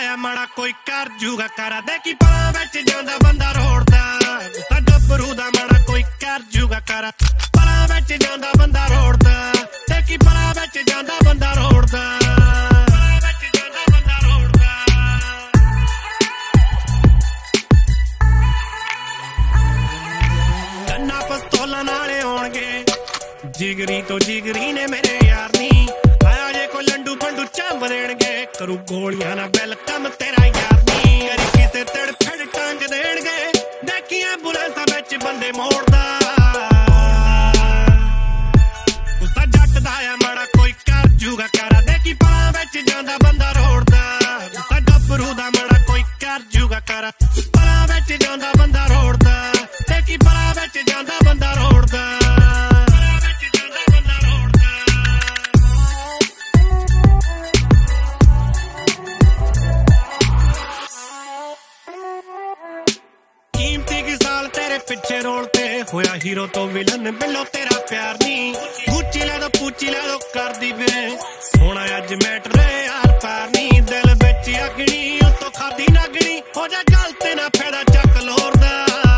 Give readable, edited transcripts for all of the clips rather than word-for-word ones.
ਆ ਮਾੜਾ ਕੋਈ ਕਰ ਜੂਗਾ ਕਰਾ ਦੇ ਕੀ ਪਲਾਂ ਵਿੱਚ ਜਾਂਦਾ ਬੰਦਾ ਰੋੜਦਾ ਗੁੱਸਾ ਗੱਭਰੂ ਦਾ ਮਾੜਾ ਕੋਈ ਕਰ ਜੂਗਾ ਕਰਾ ਪਲਾਂ ਵਿੱਚ ਜਾਂਦਾ ਬੰਦਾ ਰੋੜਦਾ ਤੇ ਕੀ ਪਲਾਂ ਵਿੱਚ ਜਾਂਦਾ ਬੰਦਾ ਰੋੜਦਾ ਕੰਨਾ ਪਿਸਤੌਲਾਂ ਨਾਲੇ ਆਉਣਗੇ ਜਿਗਰੀ ਤੋਂ ਜਿਗਰੀ ਨੇ ਮੇਰੇ ਯਾਰ ਨੀ ਆਇਆ ਜੇ ਕੋਈ ਲੰਡੂ ਪੰਡੂ ਚੰਬ ਦੇਣਗੇ ਕਰੂ ਗੋਲੀਆਂ ਨਾ ਵੈਲਕਮ ਤੇਰਾ ਯਾਰ ਨੀ ਕਰੀ ਕਿਸੇ ਤੜਫੜ ਟੰਗ ਦੇਣਗੇ ਦੇਖੀ ਐਂਬੂਲੈਂਸਾਂ ਵਿੱਚ ਬੰਦੇ ਮੋੜਦਾ ਗੁੱਸਾ ਜੱਟ ਦਾ ਆ ਮਾੜਾ ਕੋਈ ਕਰ ਜੂਗਾ ਕਰਾ ਦੇਖੀ ਪਲਾਂ ਵਿੱਚ ਜਾਂਦਾ ਬੰਦਾ ਰੋੜਦਾ ਗੁੱਸਾ ਗੱਭਰੂ ਦਾ ਮਾੜਾ ਕੋਈ ਕਰ ਜੂਗਾ ਕਰਾ ਪਲਾਂ ਵਿੱਚ ਜਾਂਦਾ ਬੰਦਾ ਰੋੜਦਾ ਦੇਖੀ ਪਲਾਂ ਵਿੱਚ ਜਾਂਦਾ ਬੰਦਾ ਰੋੜਦਾ ਪਿੱਛੇ ਰੋਲ ਤੇ ਹੋਇਆ ਹੀਰੋ ਤੋਂ ਵਿਲਨ ਬਿੱਲੋ ਤੇਰਾ ਪਿਆਰ ਨੀ ਗੁੱਚੀ ਲੈ ਦੋ ਪੂਚੀ ਲੈ ਦੋ ਕਰਦੀ ਵੇ ਸੋਹਣਾ ਅੱਜ ਮੈਟਰ ਯਾਰ ਪਾਰ ਨੀ ਦਿਲ ਵਿੱਚ ਅਗਣੀ ਉਤੋਂ ਖਾਦੀ ਨਾਗਣੀ ਹੋ ਜਾ ਗੱਲ ਤੇ ਨਾ ਫਾਇਦਾ ਚੱਕ ਲੋਰ ਦਾ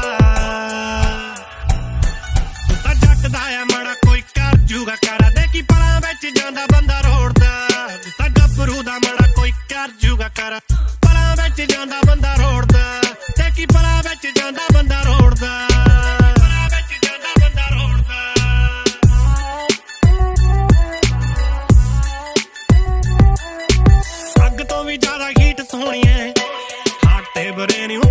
ਗੁੱਸਾ ਜੱਟ ਦਾ ਆ ਮਾੜਾ ਕੋਈ ਕਰ ਜੂਗਾ ਕਰਾ ਦੇ ਕੀ ਪਲਾਂ ਵਿੱਚ ਜਾਂਦਾ ਬੰਦਾ ਰੋੜਦਾ ਗੁੱਸਾ ਗੱਭਰੂ ਦਾ ਮਾੜਾ ਕੋਈ ਕਰ ਜੂਗਾ ਕਰਾ ਪਲਾਂ ਵਿੱਚ ਜਾਂਦਾ ਬੰਦਾ ਰੋੜਦਾ ਤੇ ਕੀ ਪਲਾਂ ਵਿੱਚ ਜਾਂਦਾ ਬੰਦਾ ਰੋੜਦਾ ਅੱਗ ਤੋਂ ਵੀ ਜ਼ਿਆਦਾ ਹੀਟ ਸੋਹਣੀ ਐ ਹਾਟ ਤੇ ਬਰੇ ਨੀ